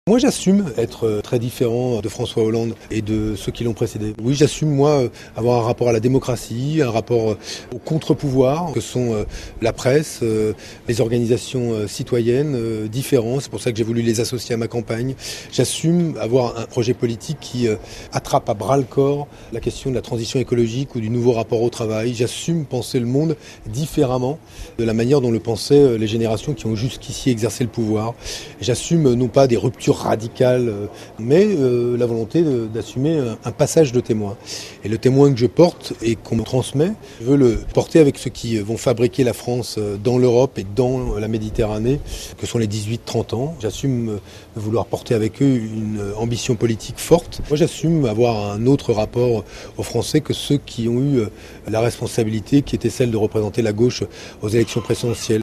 Moi, j'assume être très différent de François Hollande et de ceux qui l'ont précédé. Oui, j'assume, moi, avoir un rapport à la démocratie, un rapport au contre-pouvoir, que sont la presse, les organisations citoyennes, différents. C'est pour ça que j'ai voulu les associer à ma campagne. J'assume avoir un projet politique qui attrape à bras-le-corps la question de la transition écologique ou du nouveau rapport au travail. J'assume penser le monde différemment de la manière dont le pensaient les générations qui ont jusqu'ici exercé le pouvoir. J'assume non pas des ruptures radicale, mais la volonté d'assumer un passage de témoin. Et le témoin que je porte et qu'on me transmet, je veux le porter avec ceux qui vont fabriquer la France dans l'Europe et dans la Méditerranée, que sont les 18-30 ans. J'assume de vouloir porter avec eux une ambition politique forte. Moi, j'assume avoir un autre rapport aux Français que ceux qui ont eu la responsabilité qui était celle de représenter la gauche aux élections présidentielles.